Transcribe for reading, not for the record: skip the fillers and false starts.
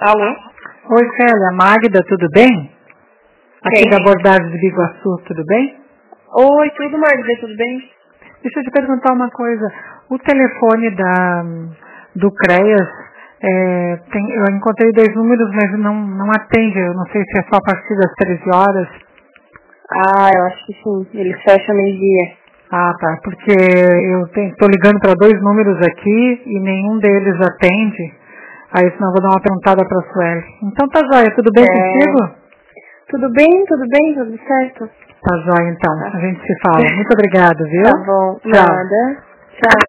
Alô? Oi, Célia, Magda, tudo bem? Aqui Sim. da abordagem de Biguaçu, tudo bem? Oi, tudo, Magda, tudo bem? Deixa eu te perguntar uma coisa. O telefone do CREAS, eu encontrei 2 números, mas não atende. Eu não sei se é só a partir das 13 horas. Ah, eu acho que sim. Ele fecha meio-dia. Ah, tá. Porque eu estou ligando para 2 números aqui e nenhum deles atende. Aí senão eu vou dar uma perguntada para a Sueli. Então tá jóia, tudo bem contigo? Tudo bem, tudo certo. Tá jóia então, a gente se fala. Muito obrigada, viu? Tá bom, Tchau. nada. Tchau.